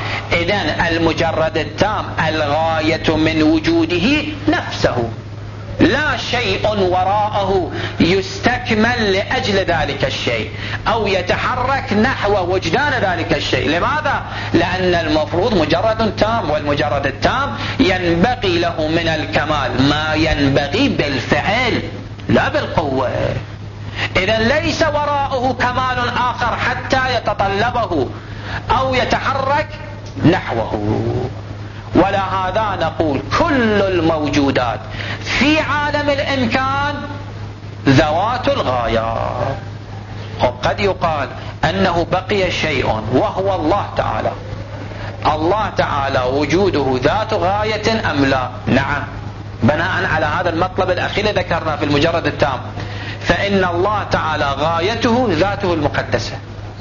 إذن المجرد التام الغاية من وجوده نفسه، لا شيء وراءه يستكمل لأجل ذلك الشيء أو يتحرك نحو وجدان ذلك الشيء. لماذا؟ لأن المفروض مجرد تام، والمجرد التام ينبغي له من الكمال ما ينبغي بالفعل لا بالقوة. إذن ليس وراءه كمال آخر حتى يتطلبه أو يتحرك نحوه. ولهذا نقول كل الموجودات في عالم الإمكان ذوات الغايات. قد يقال أنه بقي شيء وهو الله تعالى. الله تعالى وجوده ذات غاية أم لا؟ نعم، بناء على هذا المطلب الأخير ذكرنا في المجرد التام، فإن الله تعالى غايته ذاته المقدسة.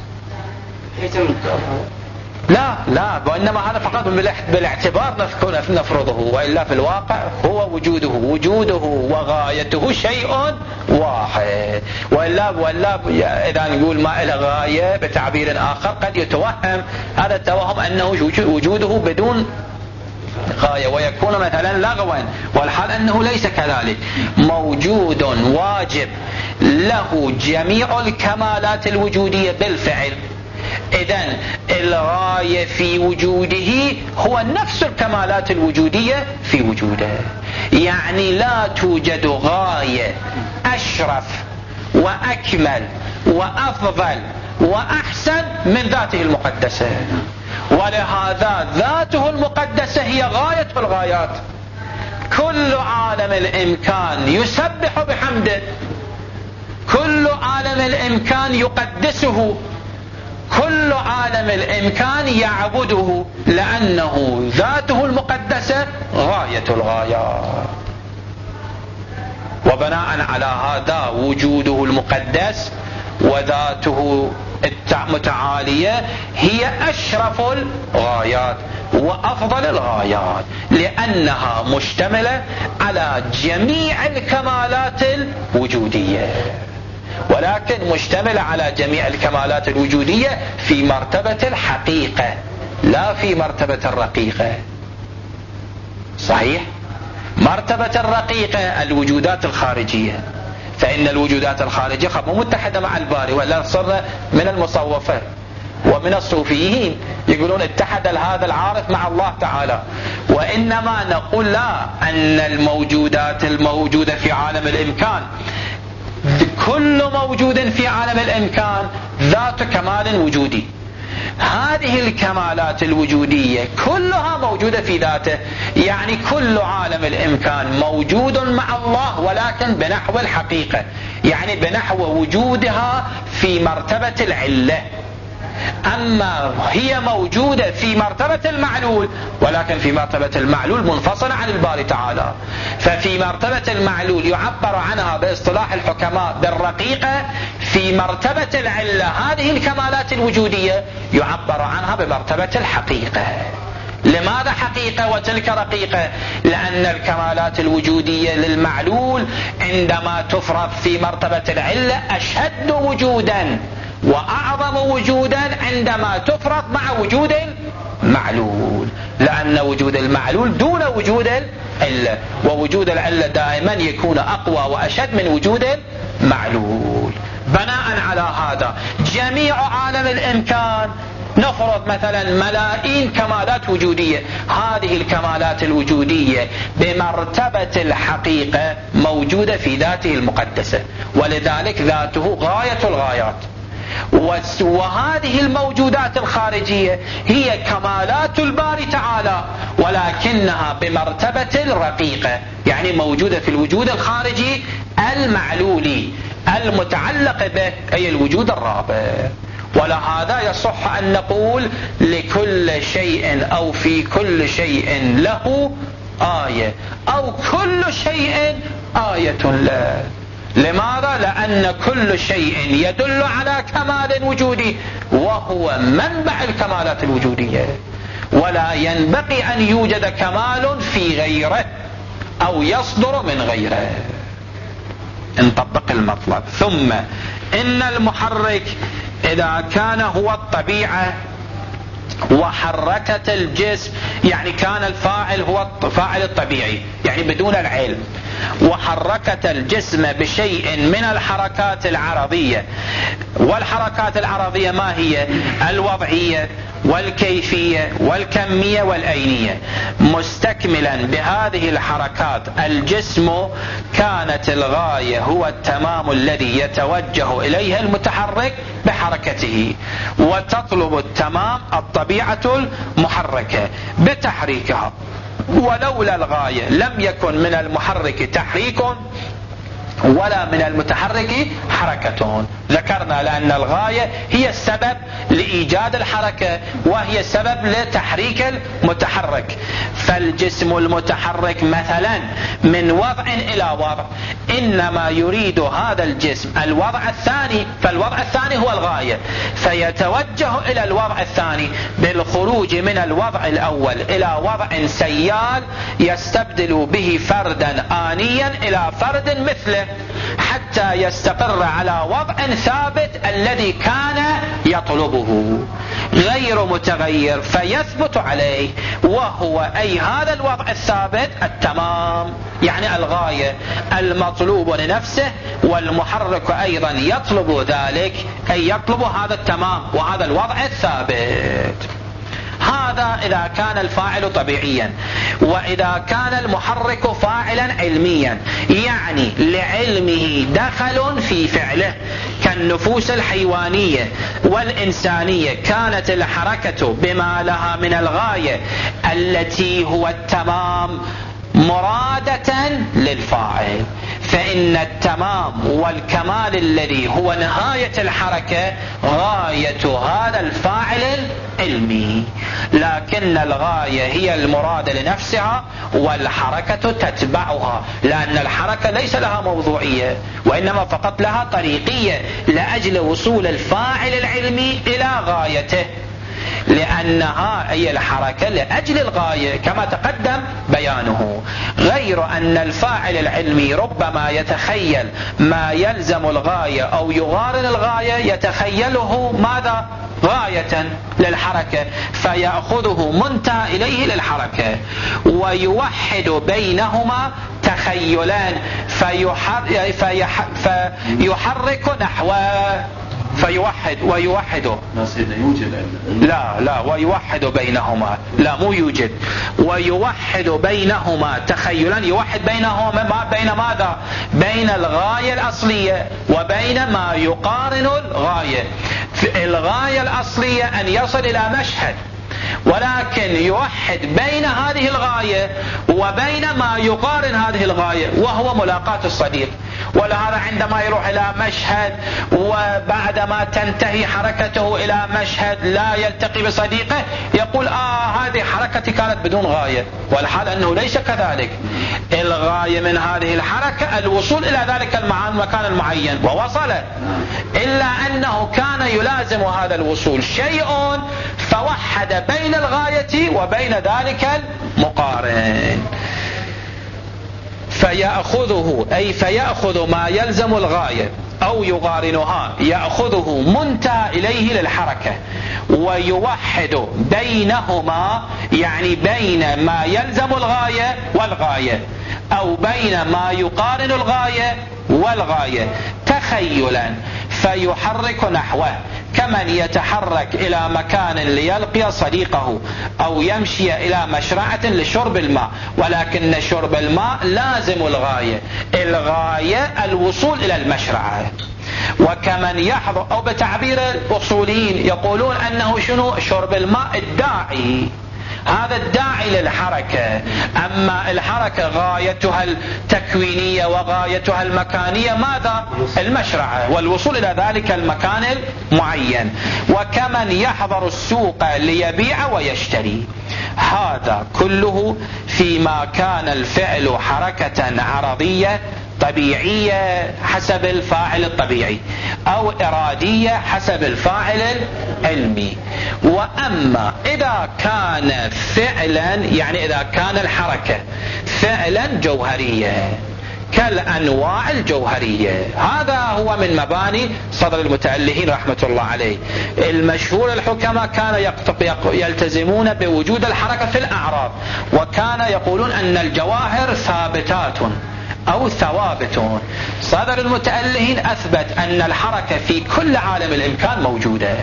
لا، وإنما هذا فقط بالاعتبار نفرضه، وإلا في الواقع هو وجوده وغايته شيء واحد. وإلا إذا نقول ما إلى غاية بتعبير آخر قد يتوهم هذا التوهم أنه وجوده بدون غاية ويكون مثلا لغوا، والحال أنه ليس كذلك. موجود واجب له جميع الكمالات الوجودية بالفعل. إذن الغاية في وجوده هو نفس الكمالات الوجودية في وجوده. يعني لا توجد غاية أشرف وأكمل وأفضل وأحسن من ذاته المقدسة. ولهذا ذاته المقدسة هي غاية الغايات. كل عالم الإمكان يسبح بحمده، كل عالم الإمكان يقدسه، كل عالم الإمكان يعبده، لأنه ذاته المقدسة غاية الغايات. وبناء على هذا وجوده المقدس وذاته المتعالية هي أشرف الغايات وأفضل الغايات، لأنها مشتملة على جميع الكمالات الوجودية، ولكن مشتملة على جميع الكمالات الوجودية في مرتبة الحقيقة لا في مرتبة الرقيقة. صحيح؟ مرتبة الرقيقة الوجودات الخارجية، فإن الوجودات الخارجية مو متحدة مع الباري، ولا صرنا من المصوفة ومن الصوفيين يقولون اتحد هذا العارف مع الله تعالى. وإنما نقول لا، أن الموجودات الموجودة في عالم الإمكان، كل موجود في عالم الإمكان ذات كمال وجودي. هذه الكمالات الوجودية كلها موجودة في ذاته، يعني كل عالم الإمكان موجود مع الله ولكن بنحو الحقيقة، يعني بنحو وجودها في مرتبة العلة. أما هي موجودة في مرتبة المعلول، ولكن في مرتبة المعلول منفصلة عن الباري تعالى. ففي مرتبة المعلول يعبر عنها باصطلاح الحكماء بالرقيقة، في مرتبة العلة هذه الكمالات الوجودية يعبر عنها بمرتبة الحقيقة. لماذا حقيقة وتلك رقيقة؟ لأن الكمالات الوجودية للمعلول عندما تفرض في مرتبة العلة أشد وجودا وأعظم وجودا عندما تفرض مع وجود المعلول، لأن وجود المعلول دون وجود العلة، ووجود العلة دائما يكون أقوى وأشد من وجود المعلول. بناء على هذا جميع عالم الإمكان نفرض مثلا ملايين كمالات وجودية، هذه الكمالات الوجودية بمرتبة الحقيقة موجودة في ذاته المقدسة، ولذلك ذاته غاية الغايات. وهذه الموجودات الخارجية هي كمالات الباري تعالى، ولكنها بمرتبة الرقيقة، يعني موجودة في الوجود الخارجي المعلولي المتعلق به أي الوجود الرابع. ولهذا يصح أن نقول لكل شيء أو في كل شيء له آية، أو كل شيء آية له. لماذا؟ لأن كل شيء يدل على كمال وجودي وهو منبع الكمالات الوجودية، ولا ينبغي أن يوجد كمال في غيره أو يصدر من غيره. نطبق المطلب. ثم إن المحرك إذا كان هو الطبيعة وحركة الجسم، يعني كان الفاعل هو الفاعل الطبيعي يعني بدون العلم، وحركت الجسم بشيء من الحركات العرضية. والحركات العرضية ما هي؟ الوضعية والكيفية والكمية والأينية. مستكملا بهذه الحركات الجسم كانت الغاية هو التمام الذي يتوجه إليه المتحرك بحركته، وتطلب التمام الطبيعة المحركة بتحريكها. ولولا الغاية لم يكن من المحرك تحريك ولا من المتحرك حركة. ذكرنا لأن الغاية هي السبب لإيجاد الحركة وهي السبب لتحريك المتحرك. فالجسم المتحرك مثلا من وضع إلى وضع إنما يريد هذا الجسم الوضع الثاني، فالوضع الثاني هو الغاية، فيتوجه إلى الوضع الثاني بالخروج من الوضع الأول إلى وضع سيال يستبدل به فردا آنيا إلى فرد مثله حتى يستقر على وضع ثابت الذي كان يطلبه غير متغير فيثبت عليه، وهو أي هذا الوضع الثابت التمام، يعني الغاية المطلوب لنفسه، والمحرك أيضا يطلب ذلك، أي يطلب هذا التمام وهذا الوضع الثابت. هذا إذا كان الفاعل طبيعيا. وإذا كان المحرك فاعلا علميا، يعني لعلمه دخل في فعله كالنفوس الحيوانية والإنسانية، كانت الحركة بما لها من الغاية التي هو التمام مرادة للفاعل، فإن التمام والكمال الذي هو نهاية الحركة غاية هذا الفاعل العلمي، لكن الغاية هي المراد لنفسها والحركة تتبعها، لأن الحركة ليس لها موضوعية وإنما فقط لها طريقية لأجل وصول الفاعل العلمي إلى غايته، لأنها أي الحركة لأجل الغاية كما تقدم بيانه. غير أن الفاعل العلمي ربما يتخيل ما يلزم الغاية أو يغارن الغاية، يتخيله ماذا؟ غاية للحركة، فيأخذه منتهى إليه للحركة، ويوحد بينهما تخيلان فيحرك نحوه، فيوحد ويوحده. لا ويوحد بينهما، لا مو يوجد، ويوحد بينهما تخيلا، يوحد بينهما بين ماذا؟ بين الغاية الأصلية وبين ما يقارن الغاية. الغاية الأصلية أن يصل إلى مشهد، ولكن يوحد بين هذه الغاية وبين ما يقارن هذه الغاية وهو ملاقاة الصديق. ولهذا عندما يروح إلى مشهد وبعدما تنتهي حركته إلى مشهد لا يلتقي بصديقه يقول هذه حركتي كانت بدون غاية، والحال أنه ليس كذلك. الغاية من هذه الحركة الوصول إلى ذلك المكان المعين، ووصل، إلا أنه كان يلازم هذا الوصول شيء فوحد بين الغاية وبين ذلك المقارن، فيأخذه أي فيأخذ ما يلزم الغاية أو يقارنها، يأخذه منتهى إليه للحركة، ويوحد بينهما، يعني بين ما يلزم الغاية والغاية، أو بين ما يقارن الغاية والغاية تخيلا، فيحرك نحوه كمن يتحرك إلى مكان ليلقي صديقه أو يمشي إلى مشرعة لشرب الماء، ولكن شرب الماء لازم الغاية الوصول إلى المشرعة. وكمن يحضر، أو بتعبير الأصوليين يقولون أنه شنو؟ شرب الماء الداعي، هذا الداعي للحركة. أما الحركة غايتها التكوينية وغايتها المكانية ماذا؟ المشرعة والوصول إلى ذلك المكان المعين. وكمن يحضر السوق ليبيع ويشتري، هذا كله فيما كان الفعل حركة عرضية طبيعية حسب الفاعل الطبيعي، أو إرادية حسب الفاعل العلمي. وأما إذا كان فعلا، يعني إذا كان الحركة فعلا جوهرية كالأنواع الجوهرية، هذا هو من مباني صدر المتألهين رحمة الله عليه. المشهور الحكماء كان يلتزمون بوجود الحركة في الأعراض، وكان يقولون أن الجواهر ثابتات، أو ثوابت. صدر المتألهين أثبت أن الحركة في كل عالم الإمكان موجودة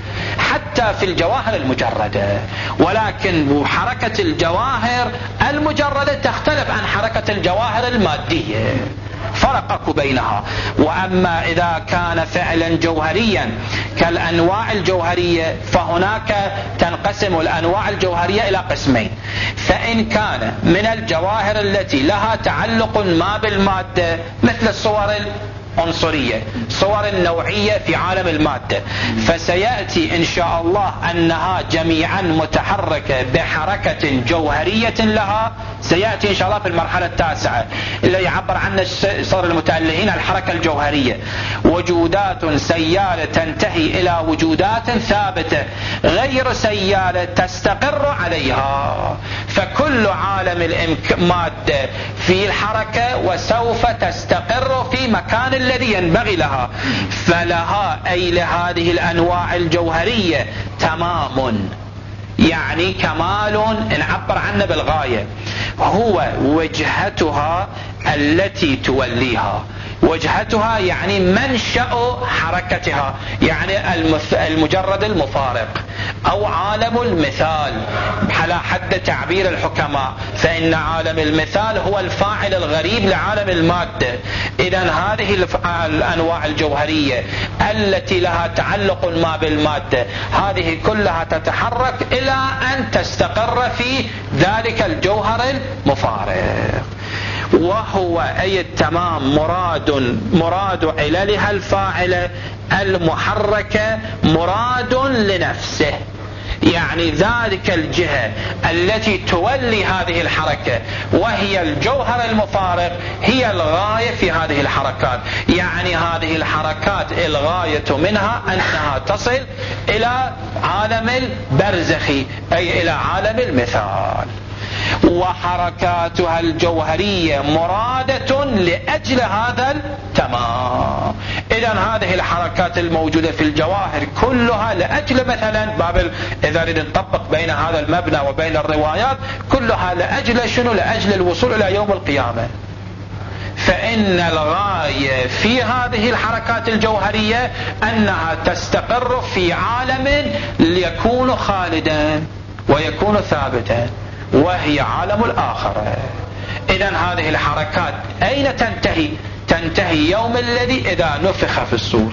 حتى في الجواهر المجردة، ولكن حركة الجواهر المجردة تختلف عن حركة الجواهر المادية، فرقوا بينها. وأما إذا كان فعلا جوهريا كالأنواع الجوهرية فهناك تنقسم الأنواع الجوهرية إلى قسمين. فإن كان من الجواهر التي لها تعلق ما بالمادة مثل الصور عنصرية، صور النوعية في عالم المادة، فسيأتي إن شاء الله أنها جميعا متحركة بحركة جوهرية لها، سيأتي إن شاء الله في المرحلة التاسعة اللي يعبر عنها صدر المتألهين الحركة الجوهرية. وجودات سيالة تنتهي إلى وجودات ثابتة غير سيالة تستقر عليها، فكل عالم المادة في الحركة وسوف تستقر في مكان الذي ينبغي لها. فلها أي لهذه الأنواع الجوهرية تمام، يعني كمال نعبر عنه بالغاية، هو وجهتها التي توليها. وجهتها يعني منشأ حركتها، يعني المجرد المفارق أو عالم المثال على حد تعبير الحكماء، فإن عالم المثال هو الفاعل الغريب لعالم المادة. إذن هذه الأنواع الجوهرية التي لها تعلق ما بالمادة هذه كلها تتحرك إلى أن تستقر في ذلك الجوهر المفارق. وهو أي التمام مراد عللها الفاعلة المحركة مراد لنفسه، يعني ذلك الجهة التي تولي هذه الحركة وهي الجوهر المفارق هي الغاية في هذه الحركات. يعني هذه الحركات الغاية منها أنها تصل إلى عالم البرزخي أي إلى عالم المثال. وحركاتها الجوهرية مرادة لأجل هذا التمام. إذن هذه الحركات الموجودة في الجواهر كلها لأجل مثلا باب إذا نريد نطبق بين هذا المبنى وبين الروايات كلها لأجل شنو؟ لأجل الوصول إلى يوم القيامة. فإن الغاية في هذه الحركات الجوهرية أنها تستقر في عالم ليكون خالدا ويكون ثابتا وهي عالم الآخرة. إذن هذه الحركات أين تنتهي؟ تنتهي يوم الذي إذا نفخ في الصور.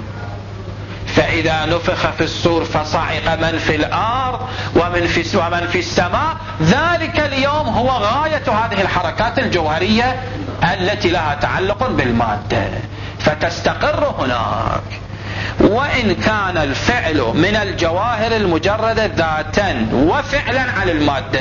فإذا نفخ في الصور فصعق من في الأرض ومن في السماء، ذلك اليوم هو غاية هذه الحركات الجوهرية التي لها تعلق بالمادة، فتستقر هناك. وإن كان الفعل من الجواهر المجردة ذاتا وفعلا على المادة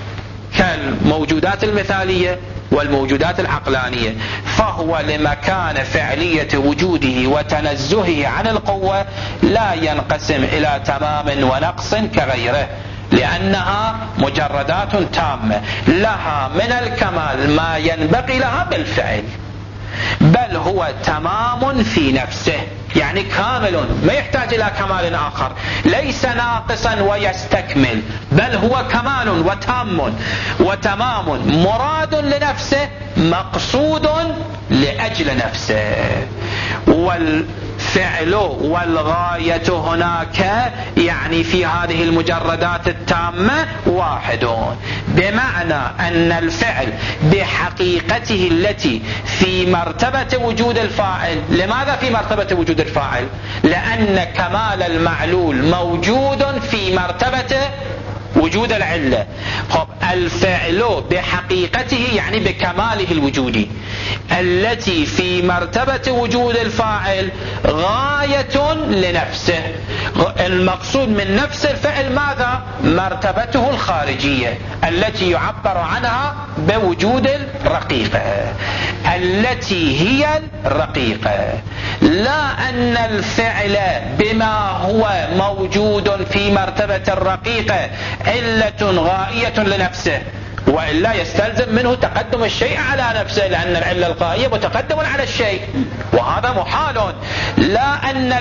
كالموجودات المثالية والموجودات العقلانية، فهو لمكان فعلية وجوده وتنزهه عن القوة لا ينقسم إلى تمام ونقص كغيره، لأنها مجردات تامة لها من الكمال ما ينبغي لها بالفعل، بل هو تمام في نفسه، يعني كامل ما يحتاج إلى كمال آخر، ليس ناقصا ويستكمل، بل هو كمال وتمام مراد لنفسه مقصود لأجل نفسه. والفعل والغاية هناك يعني في هذه المجردات التامة واحد، بمعنى أن الفعل بحقيقته التي في مرتبة وجود الفاعل. لماذا في مرتبة وجود الفاعل؟ لأن كمال المعلول موجود في مرتبة وجود العلة. الفعل بحقيقته يعني بكماله الوجودي التي في مرتبة وجود الفاعل غاية لنفسه. المقصود من نفس الفعل ماذا؟ مرتبته الخارجية التي يعبر عنها بوجود الرقيقة، التي هي الرقيقة، لا أن الفعل بما هو موجود في مرتبة الرقيقة علة غائية لنفسه، وإلا يستلزم منه تقدم الشيء على نفسه، لأن العلة الغائية متقدم على الشيء وهذا محال. لا أن الفعل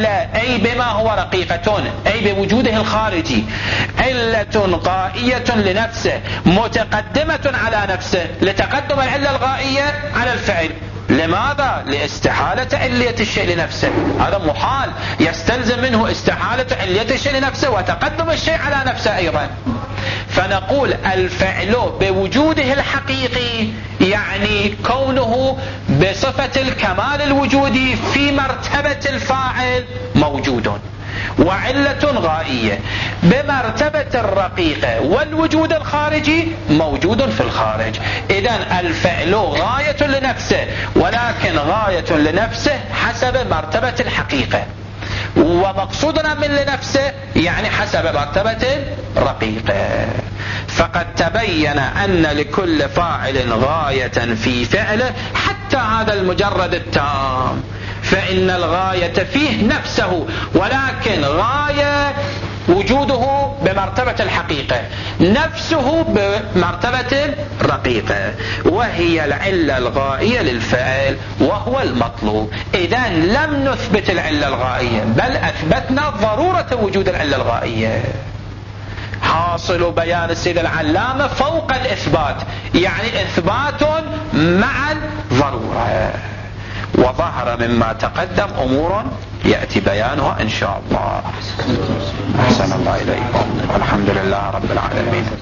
للفعل أي بما هو رقيقة أي بوجوده الخارجي علة غائية لنفسه متقدمة على نفسه لتقدم العلة الغائية على الفعل. لماذا؟ لاستحالة علية الشيء لنفسه. هذا محال، يستلزم منه استحالة علية الشيء لنفسه وتقدم الشيء على نفسه أيضا. فنقول الفعل بوجوده الحقيقي يعني كونه بصفة الكمال الوجودي في مرتبة الفاعل موجود، وعلة غائية بمرتبة الرقيقة والوجود الخارجي موجود في الخارج. إذن الفعل غاية لنفسه، ولكن غاية لنفسه حسب مرتبة الحقيقة، ومقصودنا من لنفسه يعني حسب مرتبة الرقيقة. فقد تبين أن لكل فاعل غاية في فعله حتى هذا المجرد التام، فإن الغاية فيه نفسه، ولكن غاية وجوده بمرتبة الحقيقة، نفسه بمرتبة الرقيقة، وهي العلة الغائية للفعل وهو المطلوب. إذن لم نثبت العلة الغائية بل أثبتنا ضرورة وجود العلة الغائية. حاصل بيان السيد العلامة فوق الإثبات، يعني إثبات مع الضرورة. وظهر مما تقدم أمور يأتي بيانها إن شاء الله. أحسن الله إليكم، والحمد لله رب العالمين.